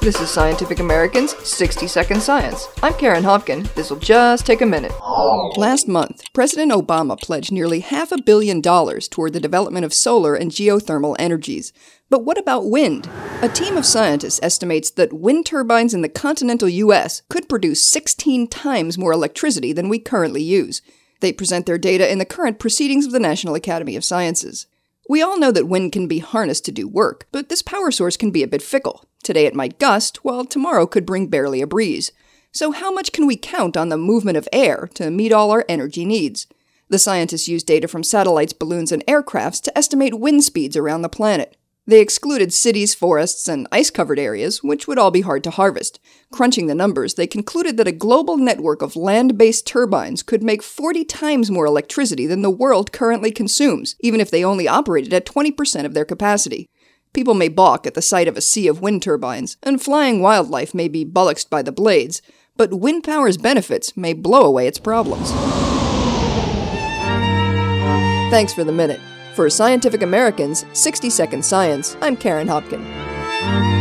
This is Scientific American's 60-Second Science. I'm Karen Hopkin. This'll just take a minute. Last month, President Obama pledged nearly $500 million toward the development of solar and geothermal energies. But what about wind? A team of scientists estimates that wind turbines in the continental U.S. could produce 16 times more electricity than we currently use. They present their data in the current proceedings of the National Academy of Sciences. We all know that wind can be harnessed to do work, but this power source can be a bit fickle. Today it might gust, while tomorrow could bring barely a breeze. So how much can we count on the movement of air to meet all our energy needs? The scientists used data from satellites, balloons, and aircrafts to estimate wind speeds around the planet. They excluded cities, forests, and ice-covered areas, which would all be hard to harvest. Crunching the numbers, they concluded that a global network of land-based turbines could make 40 times more electricity than the world currently consumes, even if they only operated at 20% of their capacity. People may balk at the sight of a sea of wind turbines, and flying wildlife may be bullocked by the blades, but wind power's benefits may blow away its problems. Thanks for the minute. For Scientific American's 60-Second Science, I'm Karen Hopkin.